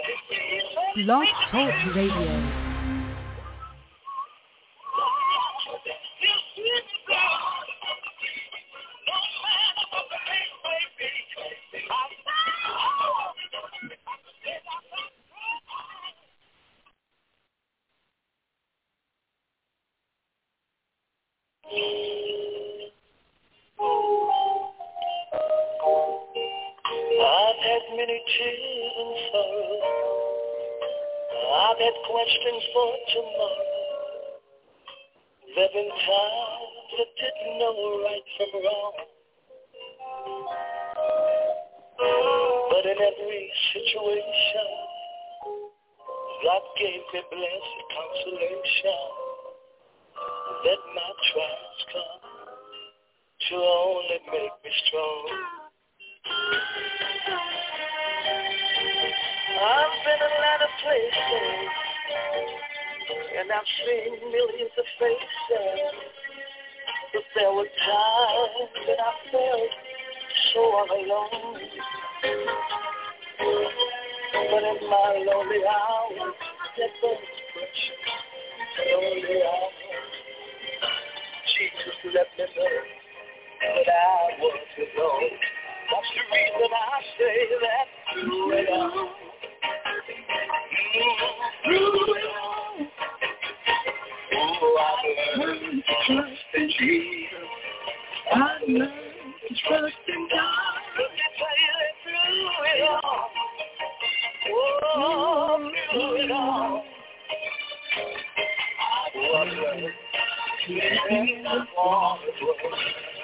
Blog Talk Radio. Questions for tomorrow. There've been times that didn't know right from wrong. But in every situation, God gave me blessed consolation. Let my trials come to only make me strong. I've been a lot of places, and I've seen millions of faces, but there were times that I felt so all alone. But in my lonely hours, that was precious, lonely hours, Jesus let me know that I was alone. That's the reason I say that through it all. Through it all. Oh, I've learned to trust in Jesus. I've learned to trust in God. Let me tell you that through it all. Oh, through it all. I've learned to depend upon His word.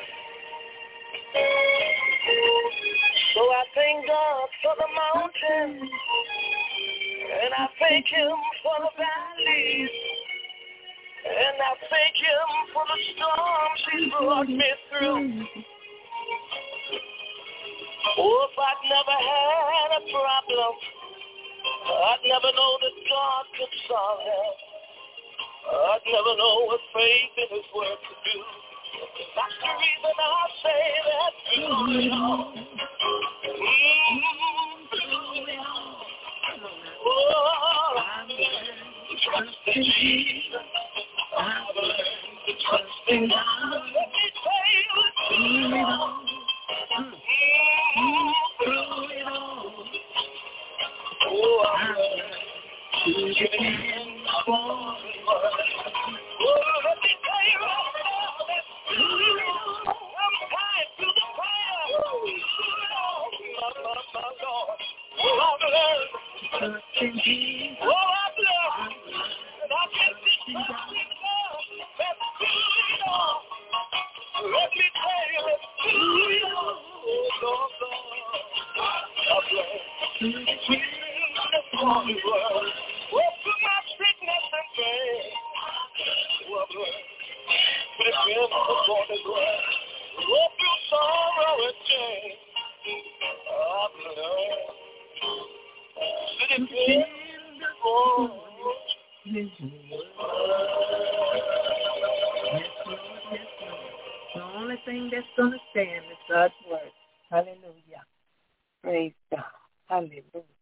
So I thank God for the mountains, and I thank Him for the valleys, and I thank Him for the storms He's brought me through. Oh, if I'd never had a problem, I'd never know that God could solve it. I'd never know what faith in His word could do. That's the reason I say that through it all. Through it all. Oh, I've learned to trust in Jesus. I've learned to trust in God. Let me tell you through it all. Through it all. Oh, I've learned to depend upon His word. Oh, let me tell you right now that through it all, I'm tied to the fire. Through it all, my Lord. Oh, I've learned to trust in Jesus. Oh, I've learned, and I can see trusting God. That's through it all. Let me tell you that through it all. Oh, Lord, I've learned to depend upon His word. Oh, through my sickness and pain. Oh, I've learned to depend upon His word. Oh, through sorrow and shame. I've learned to depend upon His word. Yes, Lord, yes, Lord. The only thing that's going to stand is God's word. Hallelujah. Praise God. Hallelujah.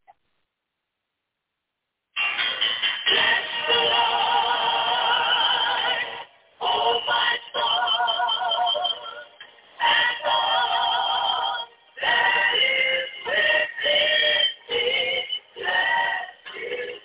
Oh, my soul, and all that is within me, bless His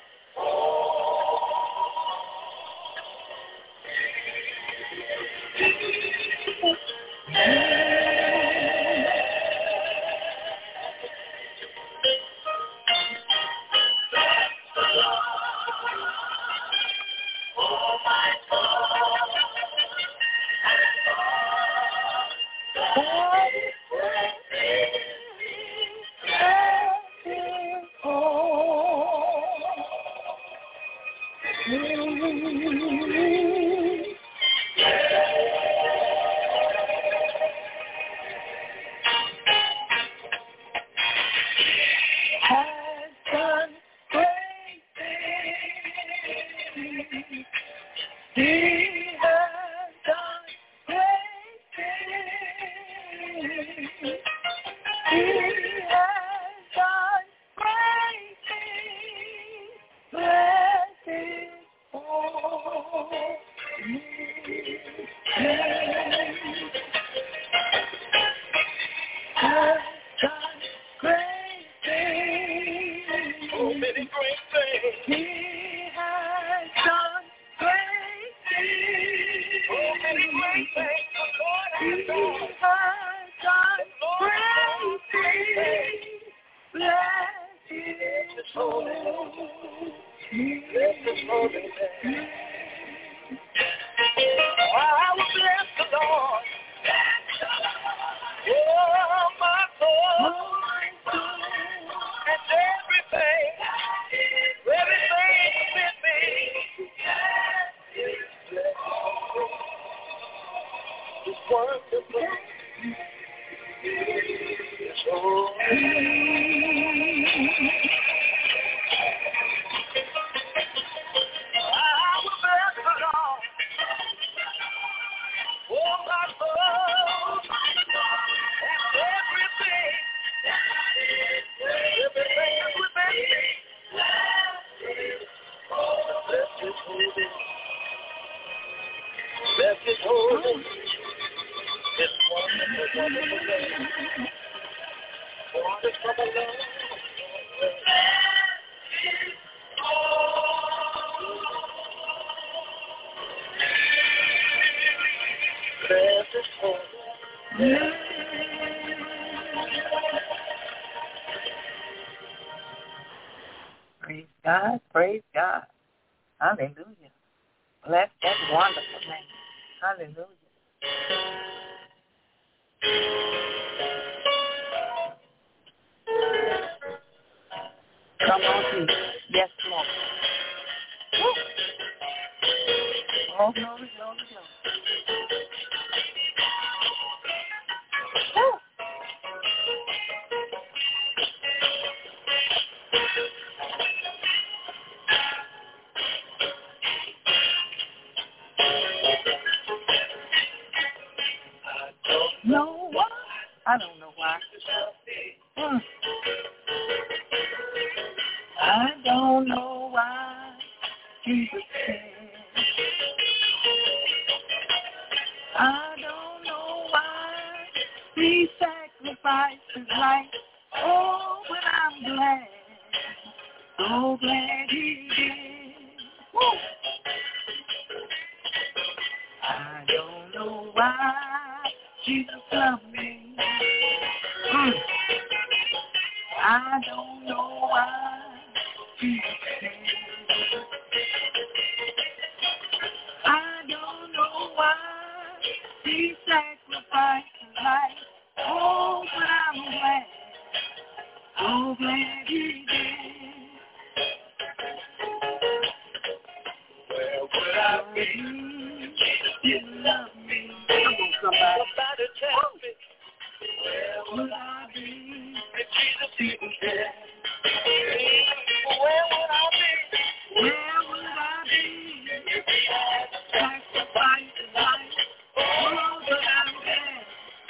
many great things. He has done great things. So many great things the Lord has He done. has done great things. Bless His holy name. Bless His holy name. I will bless the Lord. Oh, my soul. And everything within me. It's wonderful. It's I will bless the Lord. Oh, my soul. And everything is within me. Bless His holy name. Bless His holy name. It's wonderful, wonderful name. Wonderful Lord. Bless His holy name. Praise God, praise God. Hallelujah. Bless that wonderful name. Hallelujah. Come on, Jesus. Yes, Lord. Woo. Oh, glory, glory, glory. Woo. No why? I don't know why. I don't know why Jesus said. I don't know why He sacrificed His life. Oh, but I'm glad, so glad He did. Woo. I don't know why Jesus loved me. I don't know why Jesus said. I don't know why He sacrificed His life. Oh, but I'm glad, so glad He did. Where would I be? You love me. Come on, somebody. Somebody tell me. Where Would I be? if Jesus didn't care? Where would I be? Where would I be? Sacrifice His life. Oh, but I'm glad.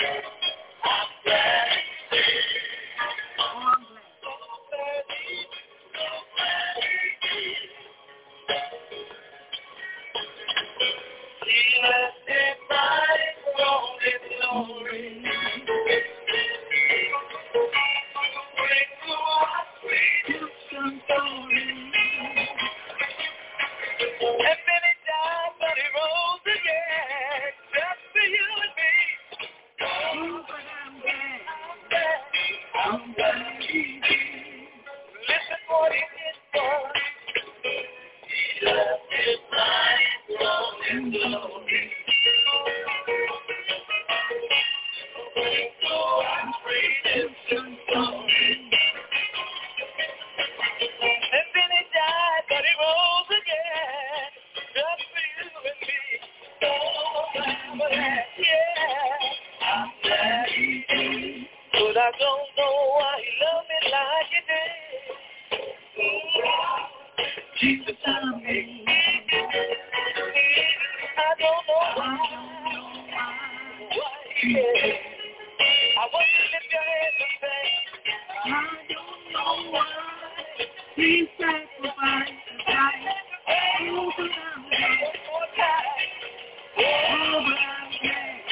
Oh, I'm glad. He left His body thrown in glory. And then He died, but He rose again, just for you and me. Oh, but I'm glad. I'm glad He did. Listen what He did for us. He left His body thrown in glory. So I'm redemption story. And then He died, but He rose again, just for you and me. So I'm glad, yeah, I'm glad He did. But I don't know why He loved me like He did. Jesus loved me. I don't know why He did. I want you to lift your hands and say, I don't know why He sacrificed His life. Oh, but I'm glad. one more time. Oh, but I'm glad.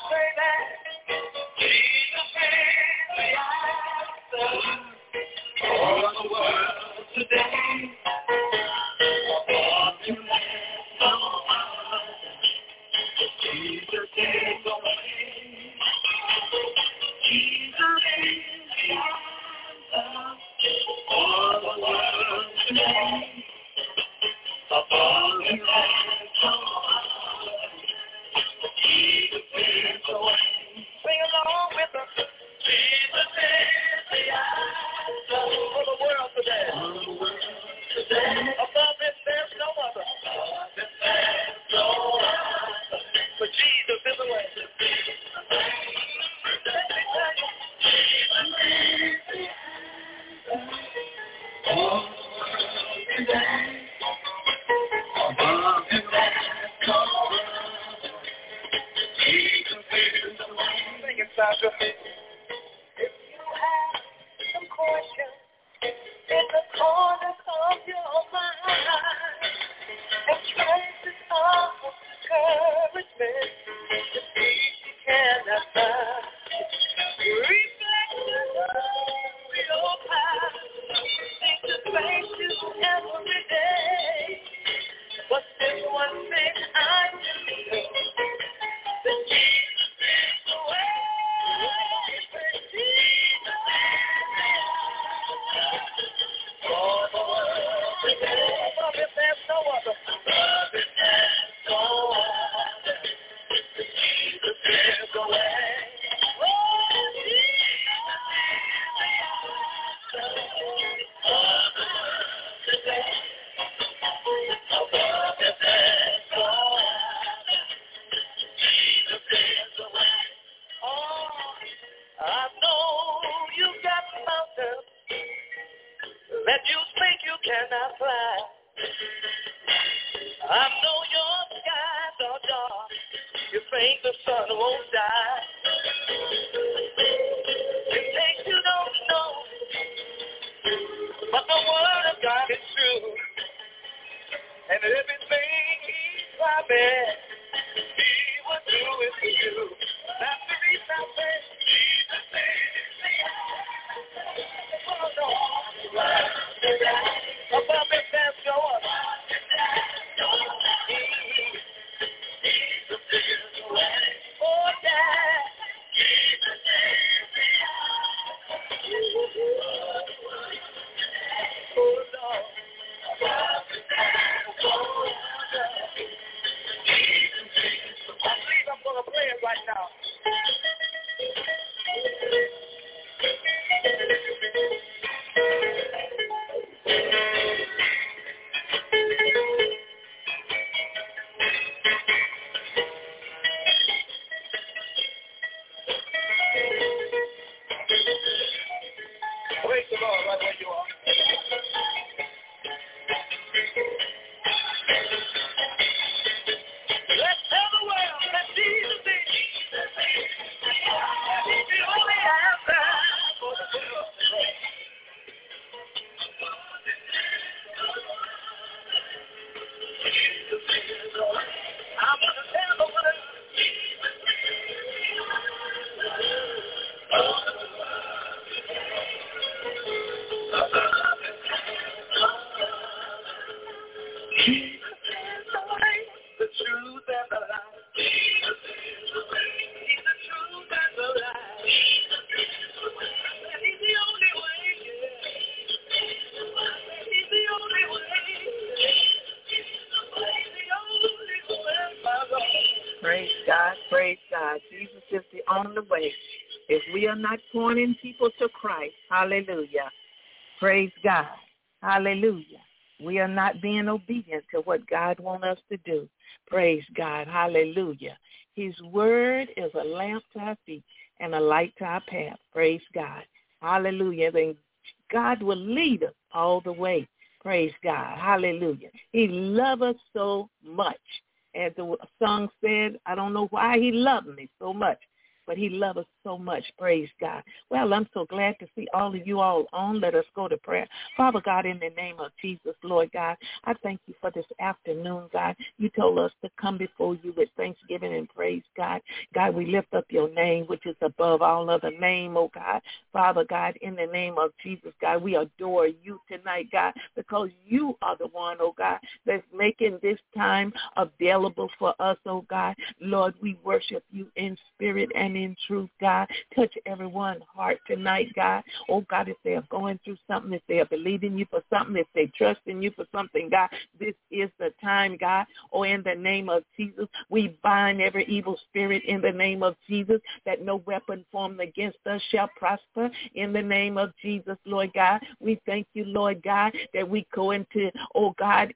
say that Jesus is the answer for the world today. Jesus is the way. Jesus is the answer for the world today. Above you Jesus is the way. Sing along with us. Jesus is the answer for the world today. Above this there's no other. There's no other. But Jesus is the way. Sandra. If you have some questions in the corners of your mind and traces of discouragement, the peace you cannot find, reflection of your past, think to face you every day. But there's one thing I do know, that Jesus is the way. That you think you cannot fly. I know your skies are dark. You think the sun won't die. In case you don't know, but the word of God is true. And everything He promised, He will do it for you. That's the reason I say, Jesus said, above it, there's no other. Jesus is the way. Oh, yeah. Jesus is the answer. Oh, Lord. Above it, there's no other. I believe I'm going to play it right now. Praise the Lord right where you are. Let's tell the world that Jesus is the only answer for the world today. Jesus is the way. I'm going to tell the world. The truth and the life. Jesus is the way. He's the truth and the life. Jesus is the way. And He's the only way. Yeah. He's the only way. He's the only way, my Lord. Praise God, praise God. Jesus is the only way. If we are not pointing people to Christ, hallelujah. Praise God, hallelujah. We are not being obedient to what God wants us to do. Praise God. Hallelujah. His word is a lamp to our feet and a light to our path. Praise God. Hallelujah. Then God will lead us all the way. Praise God. Hallelujah. He loves us so much. As the song said, I don't know why He loved me so much. but he loves us so much. Praise God. Well, I'm so glad to see all of you all on. Let us go to prayer. Father God, in the name of Jesus, Lord God, I thank you for this afternoon, God. You told us to come before you with thanksgiving and praise, God. God, we lift up your name, which is above all other name, oh God. Father God, in the name of Jesus, God, we adore you tonight, God, because you are the one, oh God, that's making this time available for us, oh God. Lord, we worship you in spirit and in truth, God. Touch everyone's heart tonight, God. Oh God, if they are going through something, if they are believing you for something, if they trust in you for something, God, this is the time, God. Oh, in the name of Jesus, we bind every evil spirit in the name of Jesus, that no weapon formed against us shall prosper. In the name of Jesus, Lord God, we thank you, Lord God, that we go into, oh God,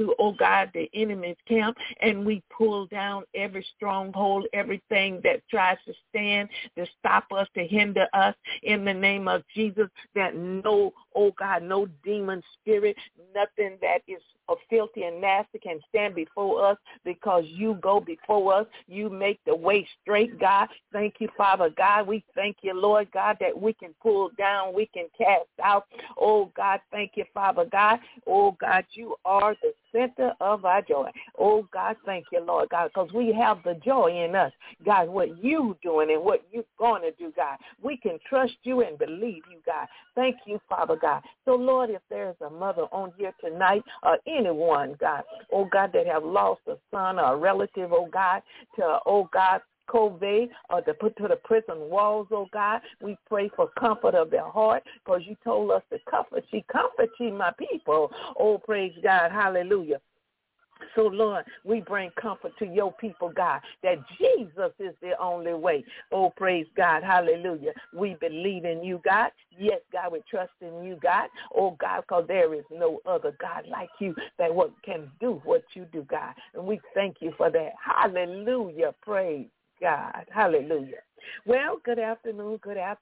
the enemy's camp, and we pull down every stronghold, everything that tries to stand, to stop us, to hinder us, in the name of Jesus, that no, oh God, no demon spirit, nothing that is filthy and nasty can stand before us, because you go before us. You make the way straight, God. Thank you, Father God. We thank you, Lord God, that we can pull down, we can cast out. Oh God, thank you, Father God. Oh God, you are the center of our joy. Oh God, thank you, Lord God, because we have the joy in us. God, what you doing and what you going to do, God. We can trust you and believe you, God. Thank you, Father God. So, Lord, if there's a mother on here tonight, or anyone, God, oh God, that have lost a son or a relative, oh God, to, oh God, COVID, or to put to the prison walls, oh God, we pray for comfort of their heart, because you told us to comfort ye my people. Oh, praise God, hallelujah. So, Lord, we bring comfort to your people, God, that Jesus is the only way. Oh, praise God. Hallelujah. We believe in you, God. Yes, God, we trust in you, God. Oh, God, because there is no other God like you that can do what you do, God. And we thank you for that. Hallelujah. Praise God. Hallelujah. Well, good afternoon,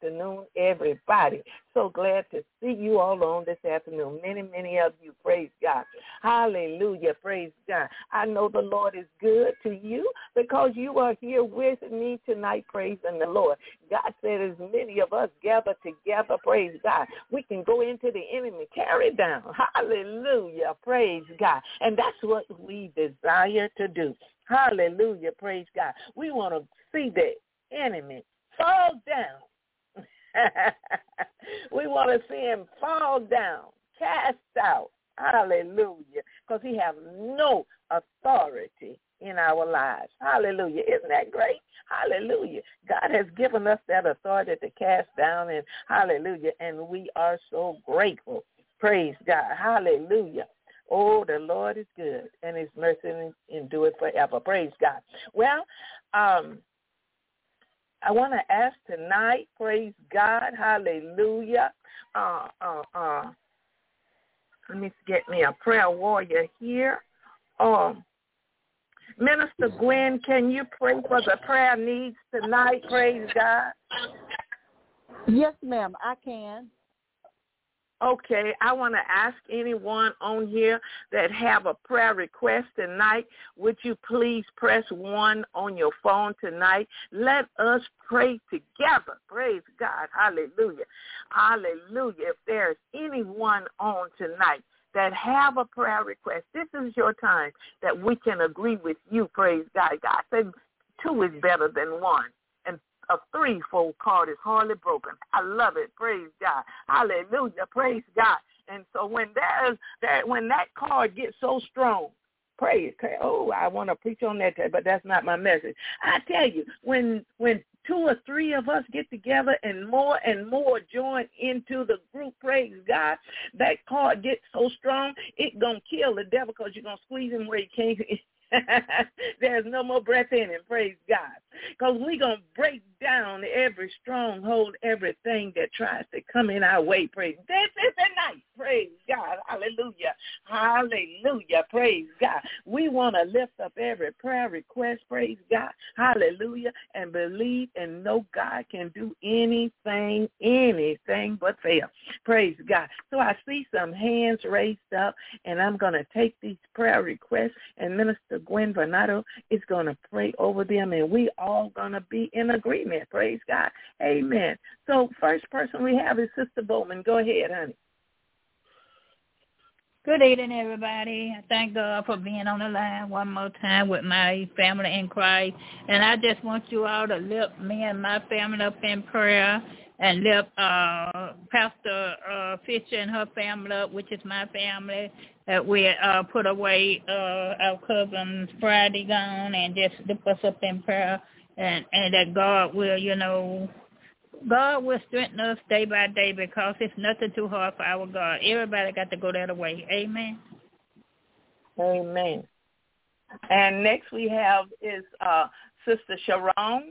everybody. So glad to see you all on this afternoon. Many of you, praise God. Hallelujah, praise God. I know the Lord is good to you, because you are here with me tonight, praising the Lord. God said as many of us gather together, praise God, we can go into the enemy, tear it down. Hallelujah, praise God. And that's what we desire to do. Hallelujah, praise God. We want to see the enemy fall down. We want to see him fall down, cast out. Hallelujah. Because he has no authority in our lives. Hallelujah. Isn't that great? Hallelujah. God has given us that authority to cast down, and hallelujah. And we are so grateful. Praise God. Hallelujah. Oh, the Lord is good, and his mercy endureth forever. Praise God. Well, I want to ask tonight, praise God, hallelujah. Let me get me a prayer warrior here. Minister Gwen, can you pray for the prayer needs tonight? Praise God. Yes, ma'am, I can. Okay, I want to ask anyone on here that have a prayer request tonight, would you please press 1 on your phone tonight? Let us pray together. Praise God. Hallelujah. Hallelujah. If there's anyone on tonight that have a prayer request, this is your time that we can agree with you. Praise God. God said 2 is better than 1. A threefold cord is hardly broken. I love it. Praise God. Hallelujah. Praise God. And so when that cord gets so strong, praise. Oh, I want to preach on that, but that's not my message. I tell you, when 2 or 3 of us get together and more join into the group, praise God, that cord gets so strong, it going to kill the devil, because you're going to squeeze him where he can't. There's no more breath in him, praise God. Because we're going to break down every stronghold, everything that tries to come in our way, praise. This is the night, praise God. Hallelujah. Hallelujah, praise God. We want to lift up every prayer request, praise God. Hallelujah. And believe and know God can do anything but fail. Praise God. So I see some hands raised up, and I'm going to take these prayer requests, and Minister Gwen Bernardo is going to pray over them, and we all all going to be in agreement. Praise God. Amen. So first person we have is Sister Bowman. Go ahead, honey. Good evening, everybody. I thank God for being on the line one more time with my family in Christ. And I just want you all to lift me and my family up in prayer and lift Pastor Fisher and her family up, which is my family, that we put away our cousin Friday gone, and just lift us up in prayer, and that God will, God will strengthen us day by day, because it's nothing too hard for our God. Everybody got to go that way. Amen. Amen. And next we have is Sister Sharon.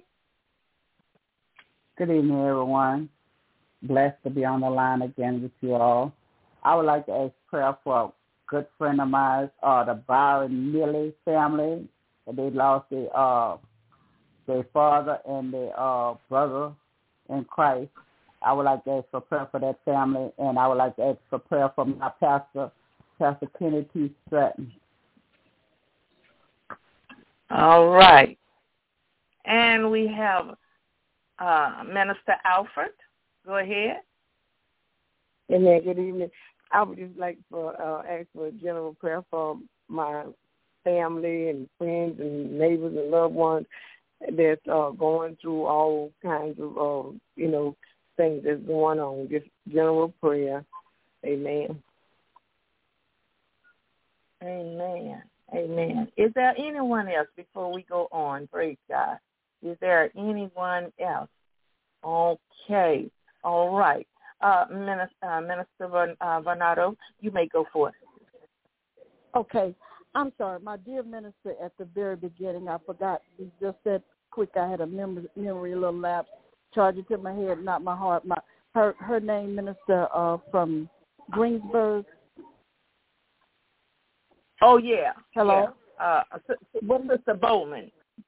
Good evening, everyone. Blessed to be on the line again with you all. I would like to ask prayer for a good friend of mine, the Byron Millie family. They lost their father and their brother in Christ. I would like to ask for prayer for that family, and I would like to ask for prayer for my pastor, Pastor Kenny T. Stratton. All right. And we have Minister Alfred. Go ahead. Amen. Good evening. I would just like to ask for a general prayer for my family and friends and neighbors and loved ones that's going through all kinds of, things that's going on. Just general prayer. Amen. Amen. Amen. Is there anyone else before we go on? Praise God. Is there anyone else? Okay. All right. Minister Bernardo, you may go forth. Okay. I'm sorry. My dear minister, at the very beginning, I forgot. You just said quick. I had a memory a little lapse. Charge it to my head, not my heart. Her name, Minister from Greensburg. Oh, yeah. Hello? Yeah. Sister Bowman.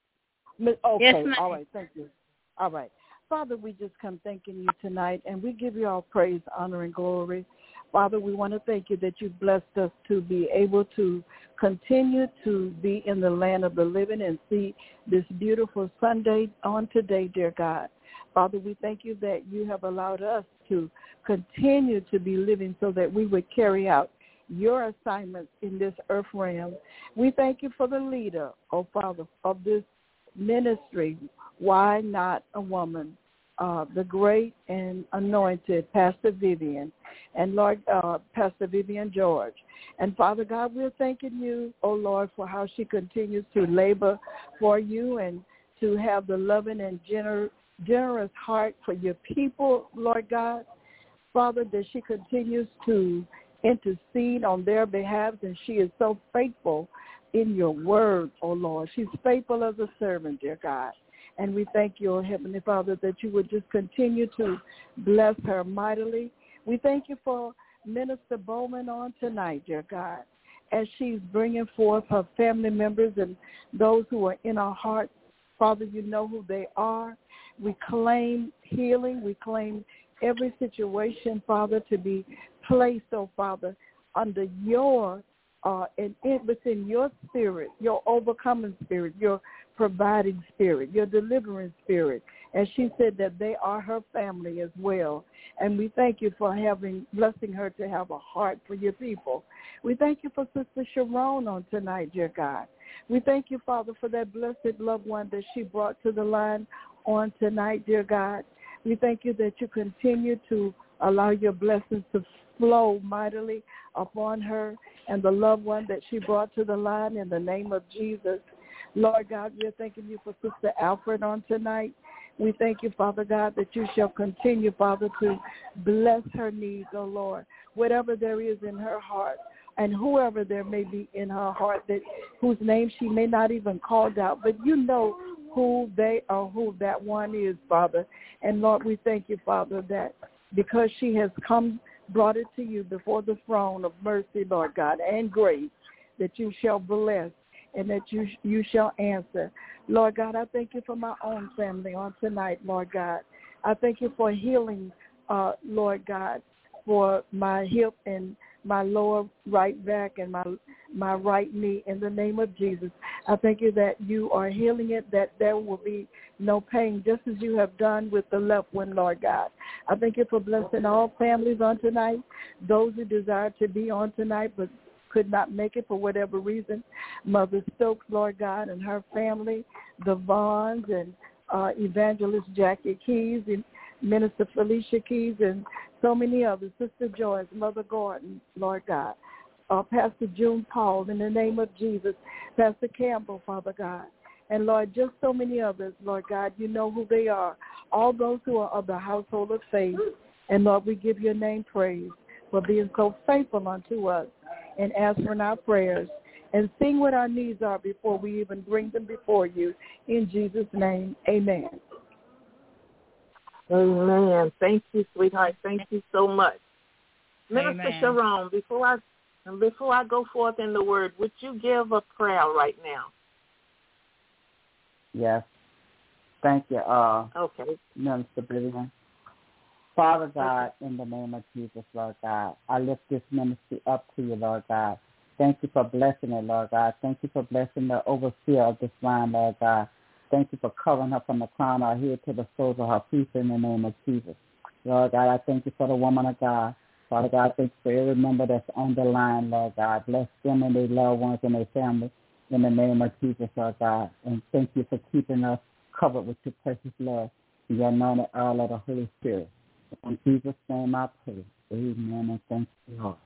Okay. Yes, ma'am. All right. Thank you. All right. Father, we just come thanking you tonight, and we give you all praise, honor, and glory. Father, we want to thank you that you've blessed us to be able to continue to be in the land of the living and see this beautiful Sunday on today, dear God. Father, we thank you that you have allowed us to continue to be living so that we would carry out your assignments in this earth realm. We thank you for the leader, oh Father, of this ministry, Why Not a Woman, the great and anointed Pastor Vivian, and Lord, Pastor Vivian George. And Father God, we're thanking you, oh Lord, for how she continues to labor for you and to have the loving and generous heart for your people, Lord God. Father, that she continues to intercede on their behalf, and she is so faithful in your word, oh Lord. She's faithful as a servant, dear God. And we thank you, oh Heavenly Father, that you would just continue to bless her mightily. We thank you for Minister Bowman on tonight, dear God, as she's bringing forth her family members and those who are in our hearts. Father, you know who they are. We claim healing. We claim every situation, Father, to be placed, oh Father, under your and within your spirit, your overcoming spirit, your providing spirit, your delivering spirit. And she said that they are her family as well. And we thank you for blessing her to have a heart for your people. We thank you for Sister Sharon on tonight, dear God. We thank you, Father, for that blessed loved one that she brought to the line on tonight, dear God. We thank you that you continue to allow your blessings to flow mightily upon her and the loved one that she brought to the line in the name of Jesus. Lord God, we're thanking you for Sister Alfred on tonight. We thank you, Father God, that you shall continue, Father, to bless her needs, oh Lord, whatever there is in her heart and whoever there may be in her heart whose name she may not even called out, but you know who they are, who that one is, Father. And Lord, we thank you, Father, that because she has brought it to you before the throne of mercy, Lord God, and grace, that you shall bless and that you shall answer. Lord God, I thank you for my own family on tonight, Lord God. I thank you for healing, Lord God, for my hip and my lower right back and my right knee in the name of Jesus. I thank you that you are healing it, that there will be no pain, just as you have done with the left one, Lord God. I thank you for blessing all families on tonight, those who desire to be on tonight but could not make it for whatever reason. Mother Stokes, Lord God, and her family, the Vaughns and Evangelist Jackie Keys, and Minister Felicia Keys, and so many others, Sister Joyce, Mother Gordon, Lord God, Pastor June Paul, in the name of Jesus, Pastor Campbell, Father God, and Lord, just so many others, Lord God, you know who they are, all those who are of the household of faith, and Lord, we give your name praise for being so faithful unto us and answering our prayers and seeing what our needs are before we even bring them before you. In Jesus' name, amen. Amen. Thank you, sweetheart. Thank you so much. Amen. Minister Sharon, before I go forth in the word, would you give a prayer right now? Yes. Thank you, Okay. Minister Vivian. Father God, in the name of Jesus, Lord God, I lift this ministry up to you, Lord God. Thank you for blessing it, Lord God. Thank you for blessing the overseer of this line, Lord God. Thank you for covering her from the crown of her head to the soles of her feet in the name of Jesus. Lord God, I thank you for the woman of God. Father God, thank you for every member that's on the line, Lord God. Bless them and their loved ones and their family in the name of Jesus, Lord God. And thank you for keeping us covered with your precious love and your anointed oil of the Holy Spirit. In Jesus' name I pray. Amen and thank you, Lord.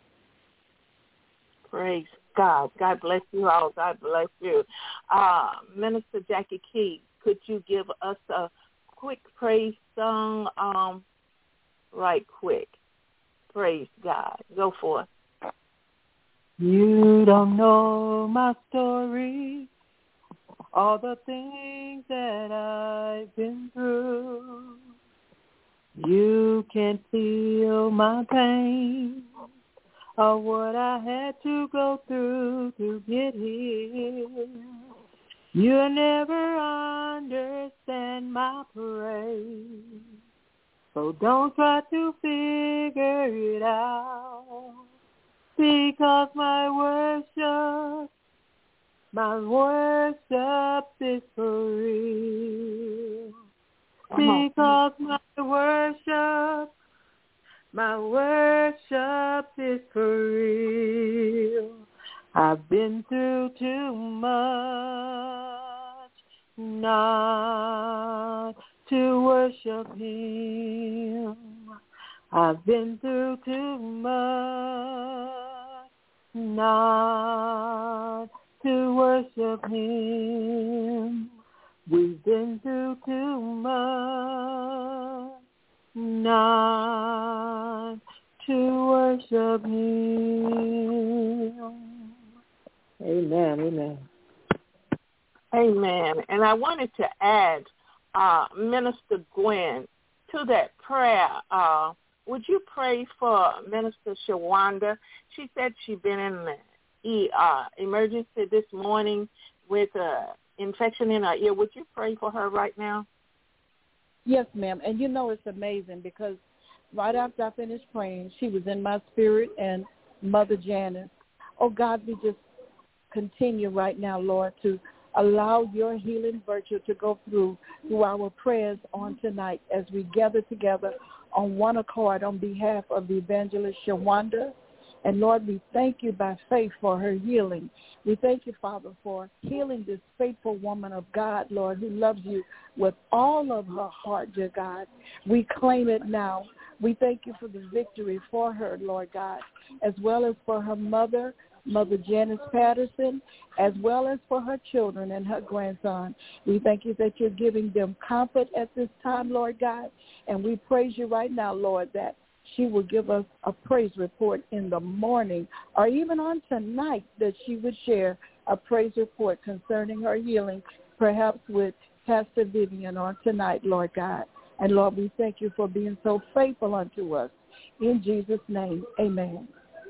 Praise God. God bless you all. God bless you. Minister Jackie Key, could you give us a quick praise song right quick? Praise God. Go for it. You don't know my story, all the things that I've been through. You can feel my pain of what I had to go through to get here. You'll never understand my praise, so don't try to figure it out, because my worship is for real. Because my worship is for real. I've been through too much not to worship him. I've been through too much not to worship him. We've been through too much not to worship him. Amen, amen. Amen. And I wanted to add, Minister Gwen, to that prayer. Would you pray for Minister Shawanda? She said she'd been in the emergency this morning with infection in her ear. Would you pray for her right now? Yes, ma'am. And you know it's amazing because right after I finished praying, she was in my spirit and Mother Janice. Oh, God, we just continue right now, Lord, to allow your healing virtue to go through our prayers on tonight as we gather together on one accord on behalf of the evangelist Shawanda. And, Lord, we thank you by faith for her healing. We thank you, Father, for healing this faithful woman of God, Lord, who loves you with all of her heart, dear God. We claim it now. We thank you for the victory for her, Lord God, as well as for her mother, Mother Janice Patterson, as well as for her children and her grandson. We thank you that you're giving them comfort at this time, Lord God, and we praise you right now, Lord, that she will give us a praise report in the morning or even on tonight, that she would share a praise report concerning her healing, perhaps with Pastor Vivian on tonight, Lord God. And, Lord, we thank you for being so faithful unto us. In Jesus' name, amen.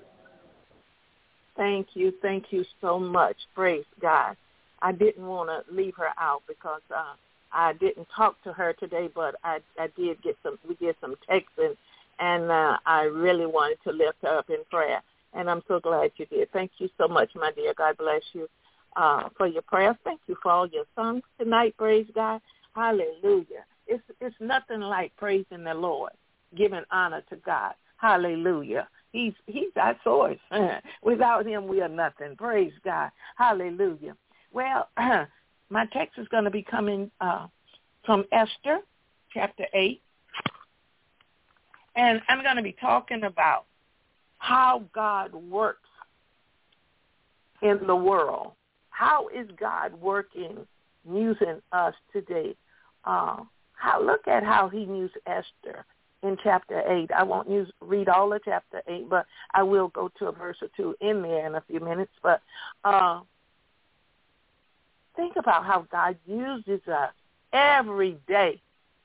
Thank you. Thank you so much. Praise God. I didn't want to leave her out because I didn't talk to her today, but I did get some, we did some texting, And I really wanted to lift her up in prayer, and I'm so glad you did. Thank you so much, my dear. God bless you for your prayers. Thank you for all your songs tonight, praise God. Hallelujah. It's nothing like praising the Lord, giving honor to God. Hallelujah. He's our source. Without him, we are nothing. Praise God. Hallelujah. Well, my text is going to be coming from Esther, chapter 8. And I'm going to be talking about how God works in the world. How is God working, using us today? Look at how he used Esther in chapter 8. I won't read all of chapter 8, but I will go to a verse or two in there in a few minutes. But think about how God uses us every day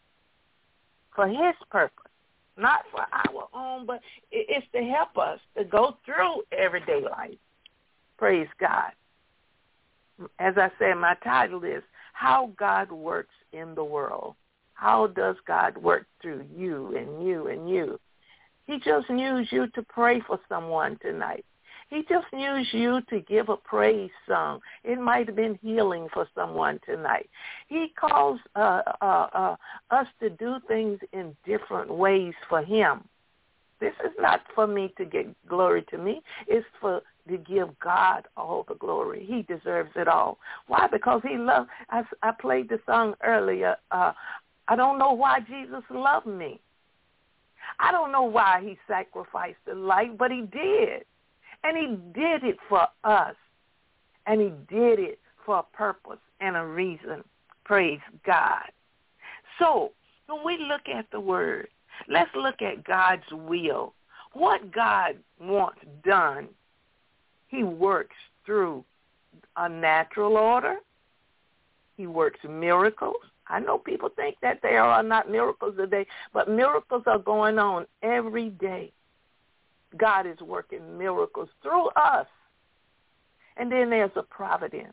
for his purpose. Not for our own, but it's to help us to go through everyday life. Praise God. As I said, my title is How God Works in the World. How does God work through you and you and you? He just used you to pray for someone tonight. He just used you to give a praise song. It might have been healing for someone tonight. He calls us to do things in different ways for him. This is not for me to get glory to me. It's to give God all the glory. He deserves it all. Why? Because he loved. I played the song earlier. I don't know why Jesus loved me. I don't know why he sacrificed his life, but he did. And he did it for us. And he did it for a purpose and a reason. Praise God. So when we look at the word, let's look at God's will. What God wants done, he works through a natural order. He works miracles. I know people think that there are not miracles today, but miracles are going on every day. God is working miracles through us. And then there's a providence.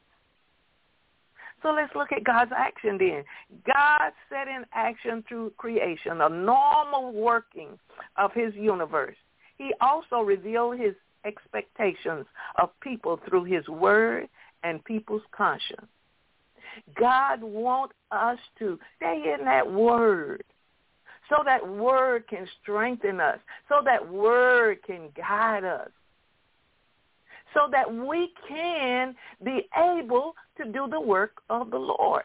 So let's look at God's action then. God set in action through creation, a normal working of his universe. He also revealed his expectations of people through his word and people's conscience. God wants us to stay in that word, so that word can strengthen us, so that word can guide us, so that we can be able to do the work of the Lord.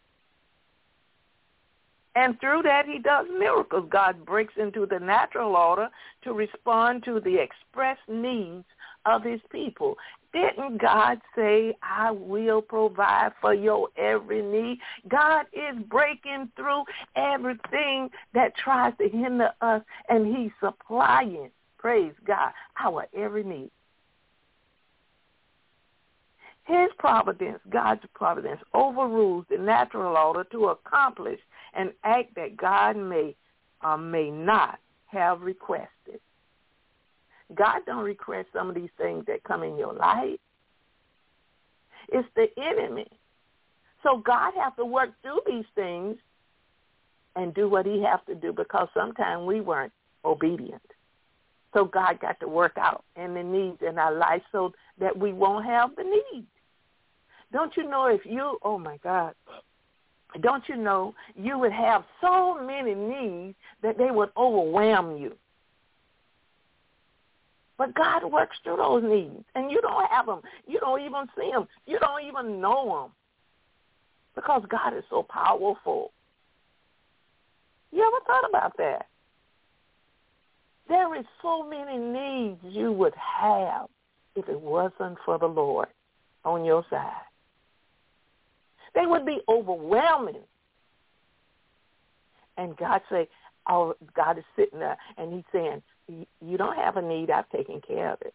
And through that, he does miracles. God breaks into the natural order to respond to the expressed needs of his people. Didn't God say, I will provide for your every need? God is breaking through everything that tries to hinder us, and he's supplying, praise God, our every need. His providence, God's providence, overrules the natural order to accomplish an act that God may or may not have requested. God don't request some of these things that come in your life. It's the enemy. So God has to work through these things and do what he has to do, because sometimes we weren't obedient. So God got to work out in the needs in our life so that we won't have the need. Don't you know if you, oh my God, don't you know you would have so many needs that they would overwhelm you? But God works through those needs, and you don't have them. You don't even see them. You don't even know them, because God is so powerful. You ever thought about that? There is so many needs you would have if it wasn't for the Lord on your side. They would be overwhelming. And God say, oh, God is sitting there, and he's saying, you don't have a need. I've taken care of it.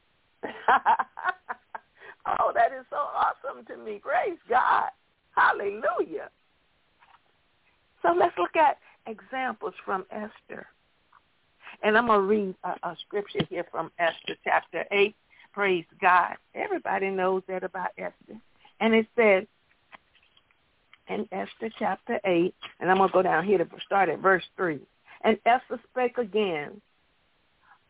Oh, that is so awesome to me. Praise God. Hallelujah. So let's look at examples from Esther. And I'm going to read a scripture here from Esther chapter 8. Praise God. Everybody knows that about Esther. And it says in Esther chapter 8, and I'm going to go down here to start at verse 3. And Esther spake again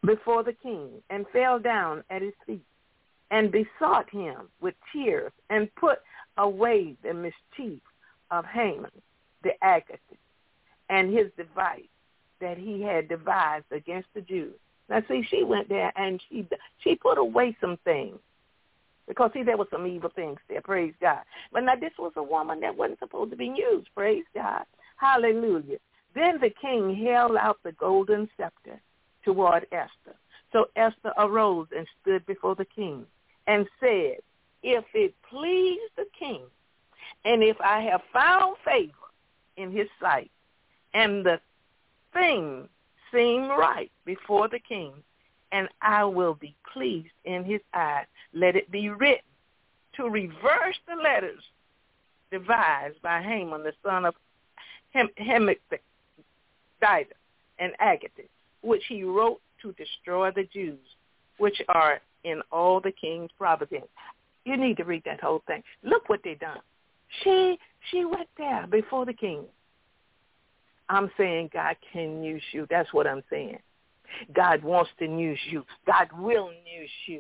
before the king and fell down at his feet and besought him with tears and put away the mischief of Haman the Agagite and his device that he had devised against the Jews. Now, see, she went there and she put away some things because, see, there were some evil things there, praise God. But now this was a woman that wasn't supposed to be used, praise God. Hallelujah. Then the king held out the golden scepter toward Esther. So Esther arose and stood before the king and said, if it please the king, and if I have found favor in his sight, and the thing seem right before the king, and I will be pleased in his eyes, let it be written to reverse the letters devised by Haman, the son of Hammedatha and Agagite, which he wrote to destroy the Jews, which are in all the king's provinces. You need to read that whole thing. Look what they done. She went there before the king. I'm saying God can use you. That's what I'm saying. God wants to use you. God will use you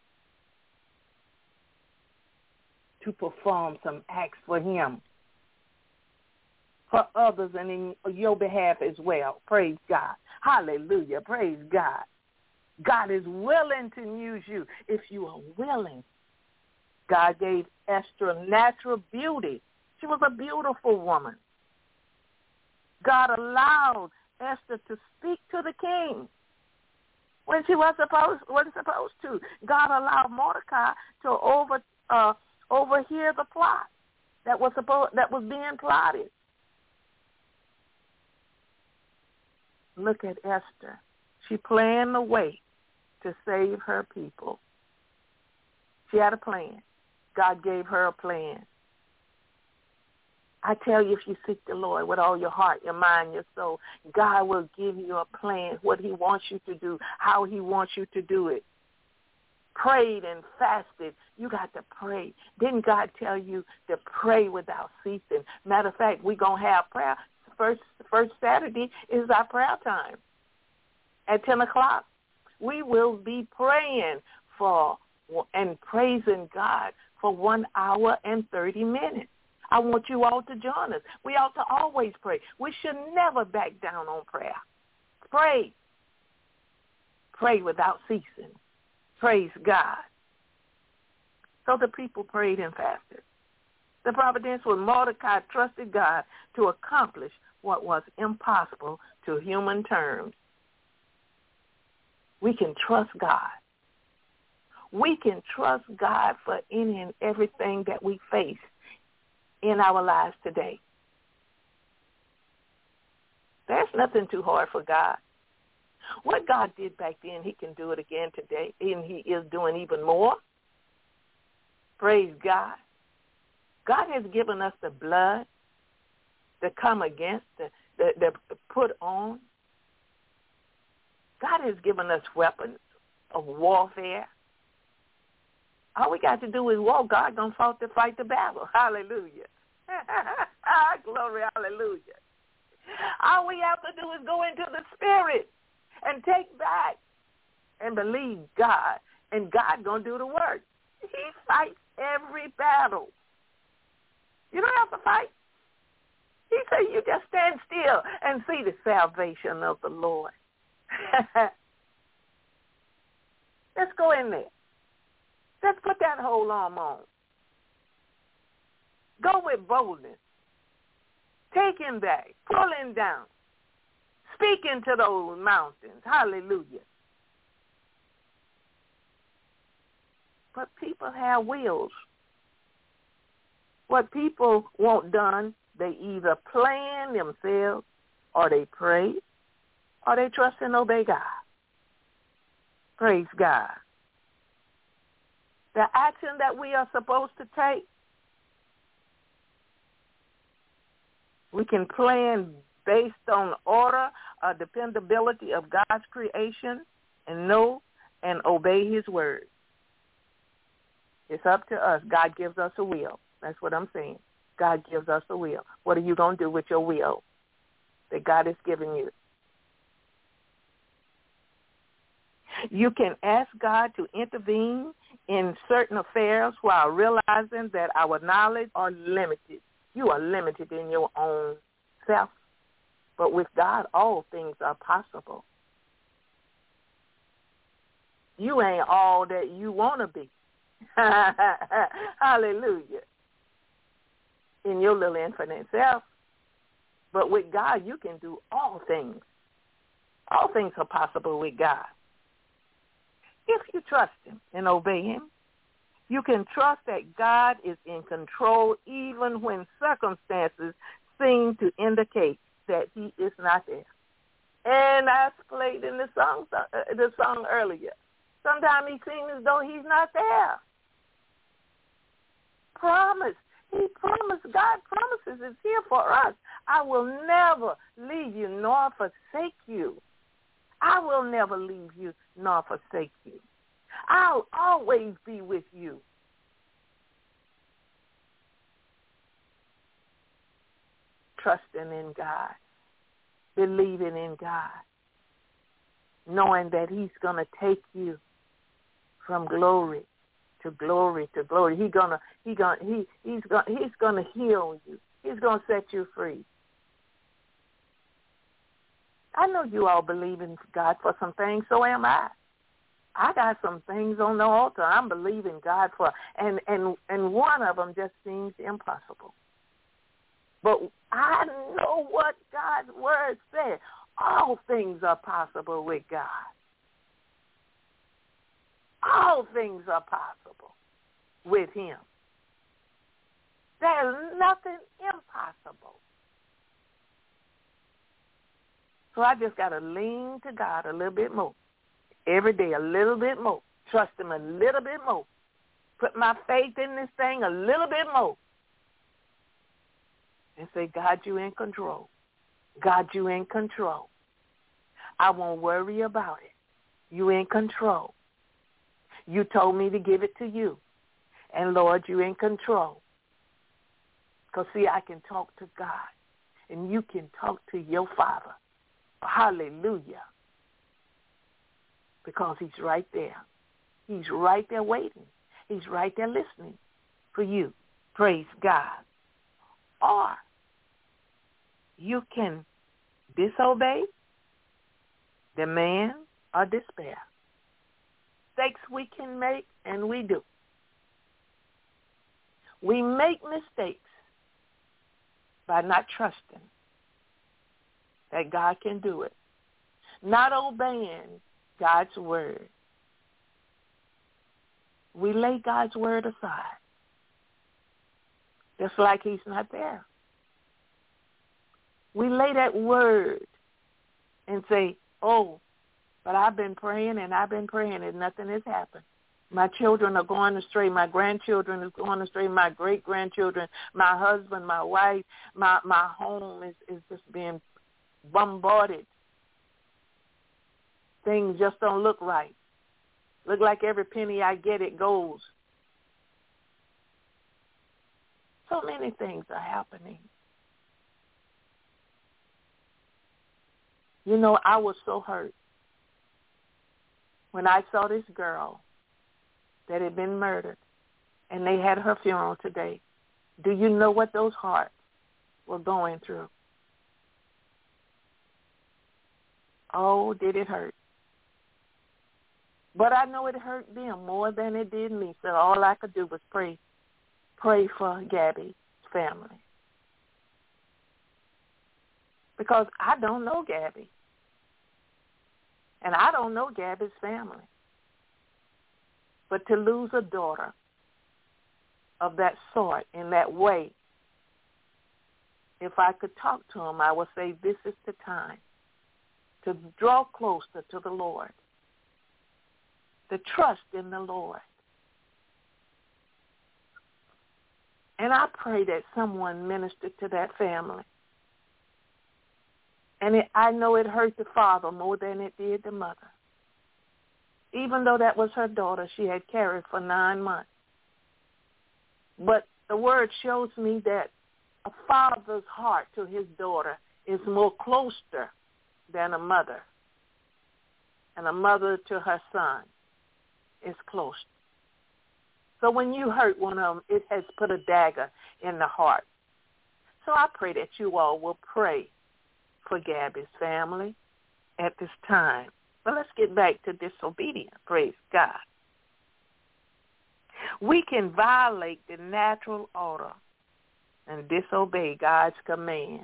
to perform some acts for him, for others, and in your behalf as well. Praise God. Hallelujah. Praise God. God is willing to use you if you are willing. God gave Esther natural beauty. She was a beautiful woman. God allowed Esther to speak to the king when she wasn't supposed to. God allowed Mordecai to overhear the plot that was being plotted. Look at Esther. She planned a way to save her people. She had a plan. God gave her a plan. I tell you, if you seek the Lord with all your heart, your mind, your soul, God will give you a plan, what he wants you to do, how he wants you to do it. Prayed and fasted. You got to pray. Didn't God tell you to pray without ceasing? Matter of fact, we're going to have prayer. First Saturday is our prayer time at 10 o'clock. We will be praying for and praising God for 1 hour and 30 minutes. I want you all to join us. We ought to always pray. We should never back down on prayer. Pray. Pray without ceasing. Praise God. So the people prayed and fasted. The providential Mordecai trusted God to accomplish what was impossible to human terms. We can trust God. We can trust God for any and everything that we face in our lives today. There's nothing too hard for God. What God did back then, he can do it again today, and he is doing even more. Praise God. God has given us the blood to come against, to put on. God has given us weapons of warfare. All we got to do is walk. God don't fight the battle. Hallelujah. Glory, hallelujah. All we have to do is go into the Spirit and take back and believe God, and God going to do the work. He fights every battle. You don't have to fight. He said you just stand still and see the salvation of the Lord. Let's go in there. Let's put that whole arm on. Go with boldness. Take him back. Pull him down. Speak into those mountains. Hallelujah. But people have wills. What people want done, they either plan themselves, or they pray, or they trust and obey God. Praise God. The action that we are supposed to take, we can plan based on order or dependability of God's creation and know and obey his word. It's up to us. God gives us a will. That's what I'm saying. God gives us a will. What are you going to do with your will that God has given you? You can ask God to intervene in certain affairs while realizing that our knowledge are limited. You are limited in your own self. But with God, all things are possible. You ain't all that you want to be. Hallelujah. In your little infinite self. But with God, you can do all things. All things are possible with God. If you trust him and obey him, you can trust that God is in control even when circumstances seem to indicate that he is not there. And I played in the song earlier. Sometimes he seems as though he's not there. Promise. He promised, God promises it's here for us. I will never leave you nor forsake you. I will never leave you nor forsake you. I'll always be with you. Trusting in God, believing in God, knowing that he's going to take you from glory to glory to glory. He's gonna heal you. He's gonna set you free. I know you all believe in God for some things, so am I. I got some things on the altar I'm believing God for, and one of them just seems impossible. But I know what God's word says. All things are possible with God. All things are possible with him. There's nothing impossible. So I just got to lean to God a little bit more. Every day a little bit more. Trust him a little bit more. Put my faith in this thing a little bit more. And say, God, you in control. God, you in control. I won't worry about it. You in control. You told me to give it to you. And, Lord, you in control. Because, see, I can talk to God. And you can talk to your Father. Hallelujah. Because he's right there. He's right there waiting. He's right there listening for you. Praise God. Or you can disobey, demand, or despair. Mistakes we can make, and we do. We make mistakes by not trusting that God can do it, not obeying God's word. We lay God's word aside, just like he's not there. We lay that word and say, oh, but I've been praying and nothing has happened. My children are going astray. My grandchildren are going astray. My great-grandchildren, my husband, my wife, my home is just being bombarded. Things just don't look right. Look like every penny I get, it goes. So many things are happening. You know, I was so hurt when I saw this girl that had been murdered, and they had her funeral today. Do you know what those hearts were going through? Oh, did it hurt? But I know it hurt them more than it did me, so all I could do was pray for Gabby's family. Because I don't know Gabby. And I don't know Gabby's family. But to lose a daughter of that sort in that way, if I could talk to him, I would say this is the time to draw closer to the Lord, to trust in the Lord. And I pray that someone ministered to that family. And I know it hurt the father more than it did the mother. Even though that was her daughter she had carried for 9 months. But the word shows me that a father's heart to his daughter is more closer than a mother. and a mother to her son is close. So when you hurt one of them, it has put a dagger in the heart. So I pray that you all will pray for Gabby's family at this time. But let's get back to disobedience. Praise God. We can violate the natural order and disobey God's command.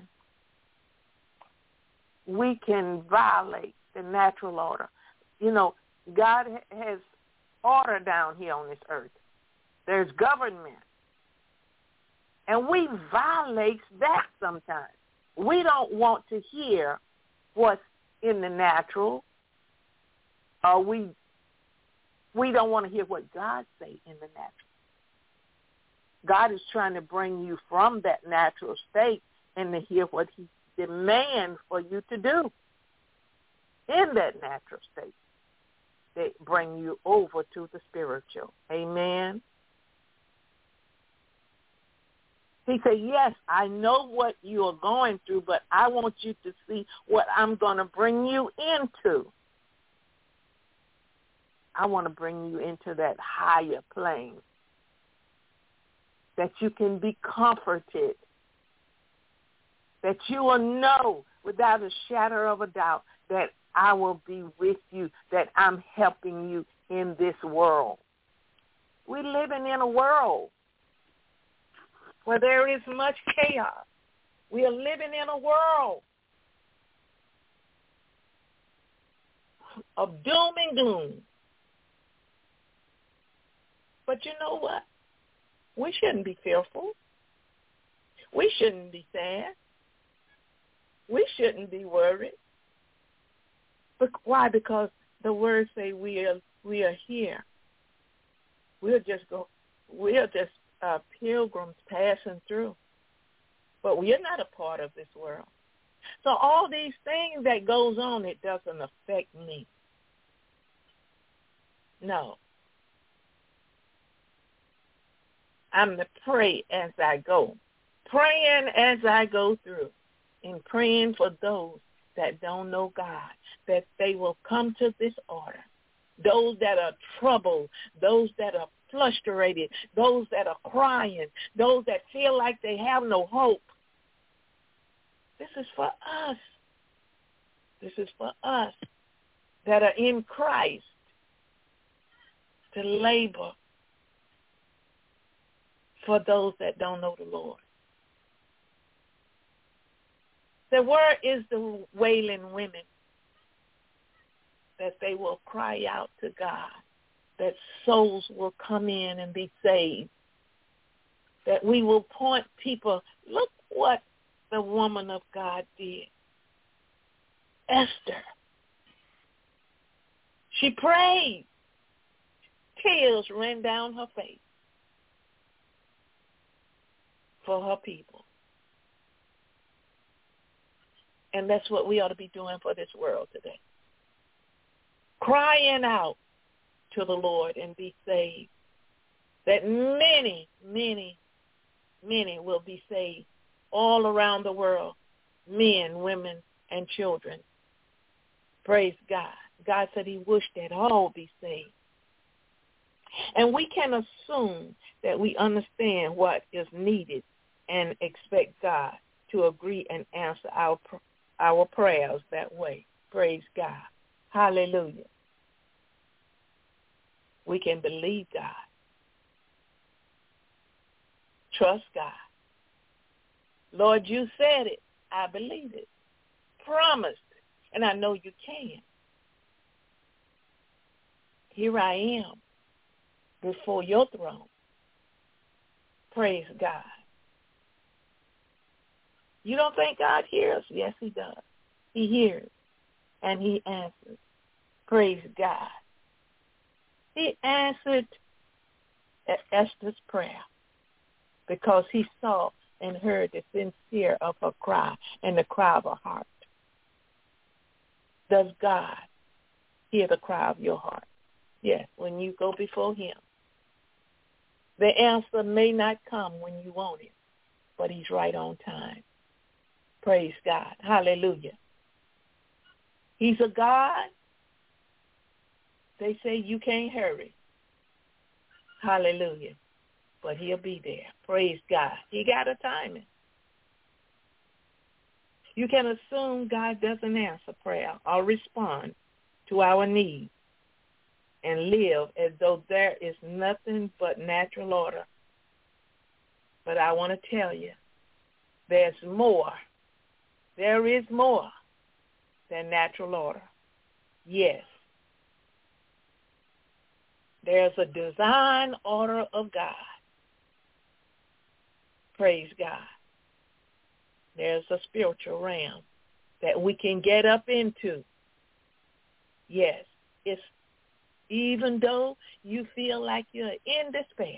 We can violate the natural order. You know, God has order down here on this earth. There's government. And we violate that sometimes. We don't want to hear what's in the natural, or we don't want to hear what God say in the natural. God is trying to bring you from that natural state and to hear what he demands for you to do in that natural state. They bring you over to the spiritual. Amen. He said, yes, I know what you are going through, but I want you to see what I'm going to bring you into. I want to bring you into that higher plane, that you can be comforted, that you will know without a shadow of a doubt that I will be with you, that I'm helping you in this world. We're living in a world where there is much chaos. We are living in a world of doom and gloom. But you know what? We shouldn't be fearful. We shouldn't be sad. We shouldn't be worried. But why? Because the words say we are here. We're just pilgrims passing through. But we are not a part of this world. So all these things that goes on, it doesn't affect me. No. I'm to pray as I go. Praying as I go through. And praying for those that don't know God, that they will come to this order. Those that are troubled, those that are frustrated, those that are crying, those that feel like they have no hope. This is for us. This is for us that are in Christ to labor for those that don't know the Lord. So where is the wailing women? That they will cry out to God, that souls will come in and be saved, that we will point people, look what the woman of God did. Esther. She prayed. Tears ran down her face for her people. And that's what we ought to be doing for this world today. Crying out to the Lord and be saved. That many, many, many will be saved all around the world. Men, women, and children. Praise God. God said he wished that all be saved. And we can assume that we understand what is needed and expect God to agree and answer our prayers that way. Praise God. Hallelujah. We can believe God. Trust God. Lord, you said it. I believe it. Promised it. And I know you can. Here I am before your throne. Praise God. You don't think God hears? Yes, he does. He hears and he answers. Praise God. He answered Esther's prayer because he saw and heard the sincere of her cry and the cry of her heart. Does God hear the cry of your heart? Yes, when you go before him. The answer may not come when you want it, but he's right on time. Praise God. Hallelujah. He's a God They say you can't hurry. Hallelujah. But he'll be there. Praise God. He got a timing. You can assume God doesn't answer prayer or respond to our needs and live as though there is nothing but natural order. But I want to tell you, there's more. There is more than natural order. Yes. There's a design order of God. Praise God. There's a spiritual realm that we can get up into. Yes, it's even though you feel like you're in despair,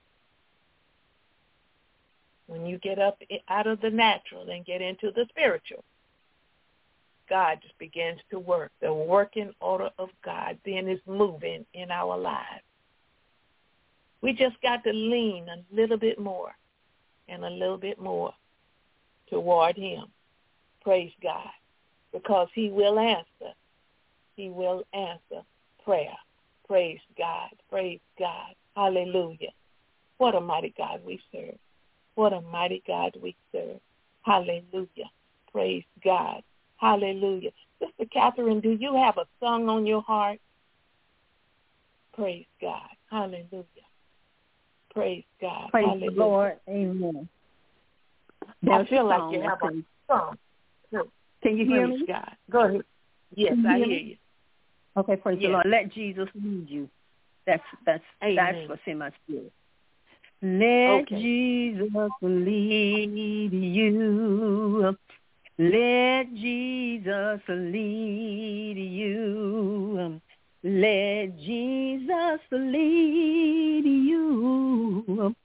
when you get up out of the natural and get into the spiritual, God just begins to work. The working order of God then is moving in our lives. We just got to lean a little bit more and a little bit more toward him. Praise God. Because he will answer. He will answer prayer. Praise God. Praise God. Hallelujah. What a mighty God we serve. What a mighty God we serve. Hallelujah. Praise God. Hallelujah. Sister Catherine, do you have a song on your heart? Praise God. Hallelujah. Praise God. Praise Hallelujah. the Lord. Amen. I feel like you have a song. Can you hear Praise me? God. Go ahead. Yes, I hear you. Okay, praise the Lord. Let Jesus lead you. That's what's in my spirit. Let Jesus lead you. Let Jesus lead you. Let Jesus lead you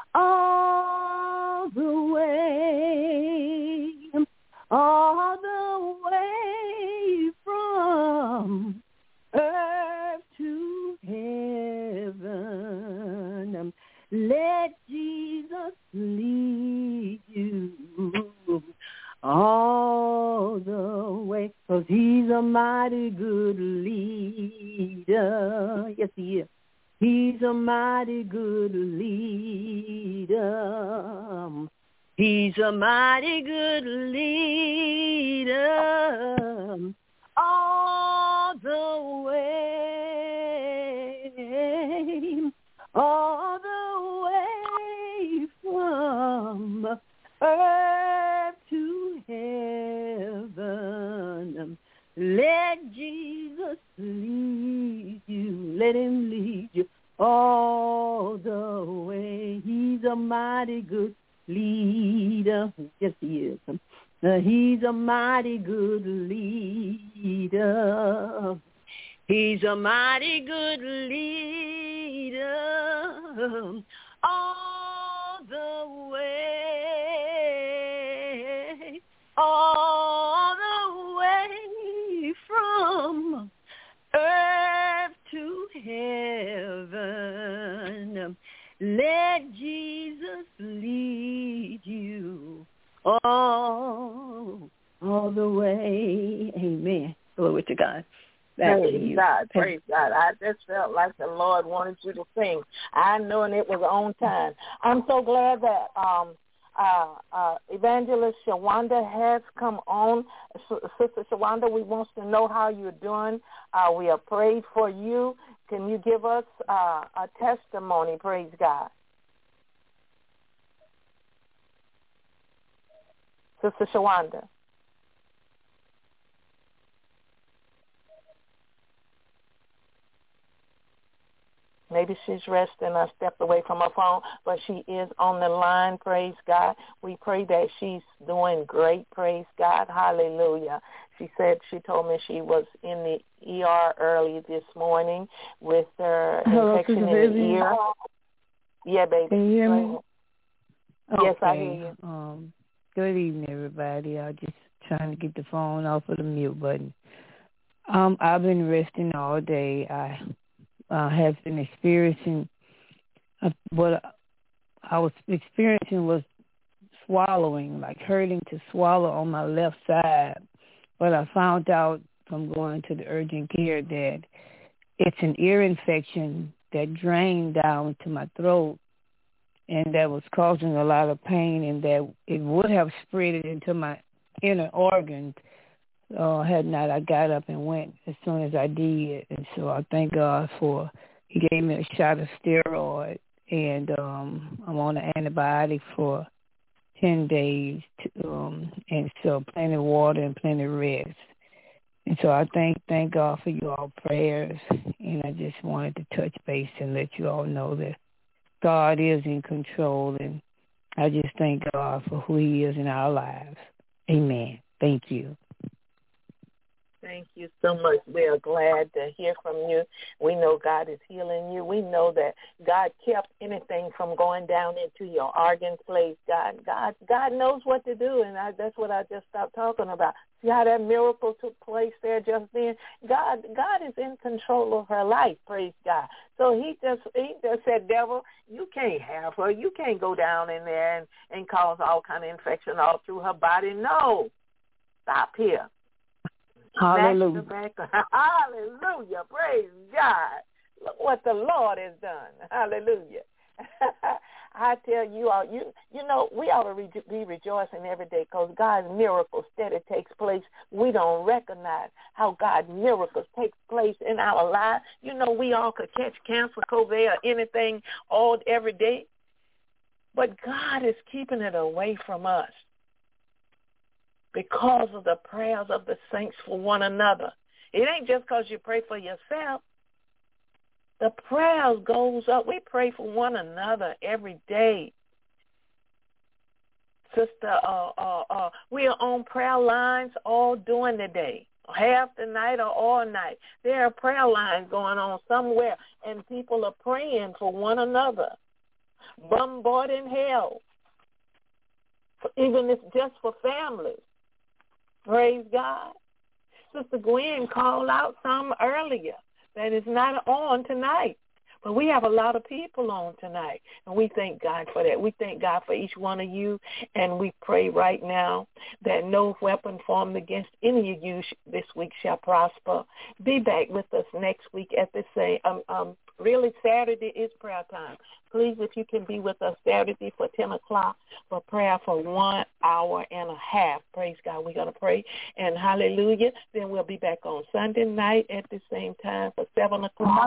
all the way from earth to heaven. Let Jesus lead you all the way, 'cause he's a mighty good leader. Yes, he is. He's a mighty good leader. He's a mighty good leader all the way from earth to heaven. Let Jesus lead you. Let him lead you all the way. He's a mighty good leader. Yes, he is. He's a mighty good leader. He's a mighty good leader all the way from earth to heaven. Let Jesus lead you all the way. Amen. Glory to God. Praise God. Praise God. I just felt like the Lord wanted you to sing. I know, and it was on time. I'm so glad that Evangelist Shawanda has come on. Sister Shawanda, we want to know how you're doing. We are prayed for you. Can you give us a testimony? Praise God. Sister Shawanda. Maybe she's resting or stepped away from her phone, but she is on the line, praise God. We pray that she's doing great, praise God, hallelujah. She told me she was in the ER early this morning with her infection in the ear. Yeah, baby. Can you hear me? Yes, I hear you. Good evening, everybody. I was just trying to get the phone off of the mute button. I've been resting all day. I have been experiencing what I was experiencing was swallowing, like hurting to swallow on my left side. But I found out from going to the urgent care that it's an ear infection that drained down to my throat, and that was causing a lot of pain, and that it would have spread it into my inner organs had not I got up and went as soon as I did. And so I thank God for he gave me a shot of steroid, and I'm on an antibiotic for 10 days, and so plenty of water and plenty of rest. And so I thank God for you all prayers, and I just wanted to touch base and let you all know that God is in control, and I just thank God for who he is in our lives. Amen. Thank you. Thank you so much. We are glad to hear from you. We know God is healing you. We know that God kept anything from going down into your organ place. God knows what to do, and that's what I just stopped talking about. See how that miracle took place there just then? God is in control of her life, praise God. So he just said, devil, you can't have her. You can't go down in there and cause all kind of infection all through her body. No. Stop here. Hallelujah. Hallelujah. Praise God. Look what the Lord has done. Hallelujah. I tell you all, you know, we ought to be rejoicing every day because God's miracles steady takes place. We don't recognize how God's miracles take place in our lives. You know, we all could catch cancer, COVID, or anything every day. But God is keeping it away from us, because of the prayers of the saints for one another. It ain't just because you pray for yourself. The prayers goes up. We pray for one another every day. Sister, we are on prayer lines all during the day, half the night or all night. There are prayer lines going on somewhere, and people are praying for one another, bombarding hell, even if just for families. Praise God. Sister Gwen called out some earlier that is not on tonight. But we have a lot of people on tonight, and we thank God for that. We thank God for each one of you, and we pray right now that no weapon formed against any of you this week shall prosper. Be back with us next week at the same really Saturday is prayer time. Please, if you can be with us Saturday for 10 o'clock for prayer for 1 hour and a half. Praise God. We're going to pray. And hallelujah. Then we'll be back on Sunday night at the same time for 7 o'clock.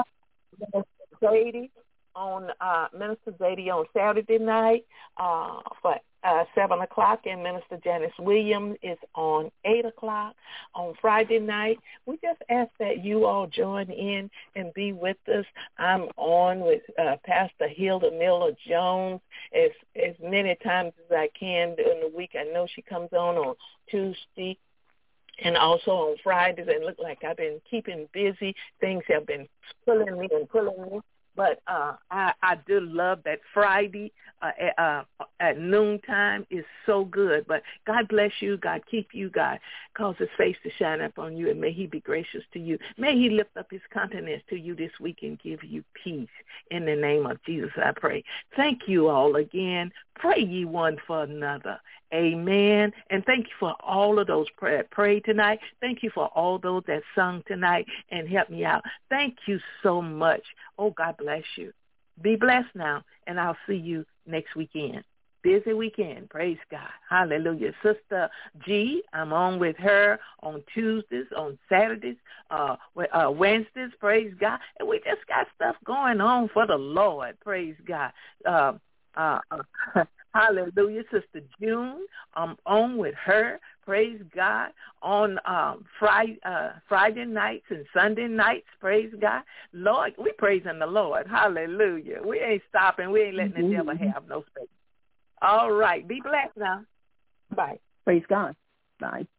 Minister Zadie on Saturday night for 7 o'clock, and Minister Janice Williams is on 8 o'clock on Friday night. We just ask that you all join in and be with us. I'm on with Pastor Hilda Miller Jones as many times as I can during the week. I know she comes on Tuesday and also on Fridays, and look like I've been keeping busy. Things have been pulling me. But I do love that Friday at noontime is so good. But God bless you. God keep you. God cause his face to shine upon you, and may he be gracious to you. May he lift up his countenance to you this week and give you peace. In the name of Jesus, I pray. Thank you all again. Pray ye one for another. Amen. And thank you for all of those prayed tonight. Thank you for all those that sung tonight and helped me out. Thank you so much. Oh, God bless you. Be blessed now, and I'll see you next weekend. Busy weekend. Praise God. Hallelujah. Sister G, I'm on with her on Tuesdays, on Saturdays, Wednesdays. Praise God. And we just got stuff going on for the Lord. Praise God. Hallelujah. Sister June, I'm on with her. Praise God. On Friday nights and Sunday nights. Praise God. Lord, we praising the Lord. Hallelujah. We ain't stopping. We ain't letting the devil have no space. All right. Be blessed now. Bye. Praise God. Bye.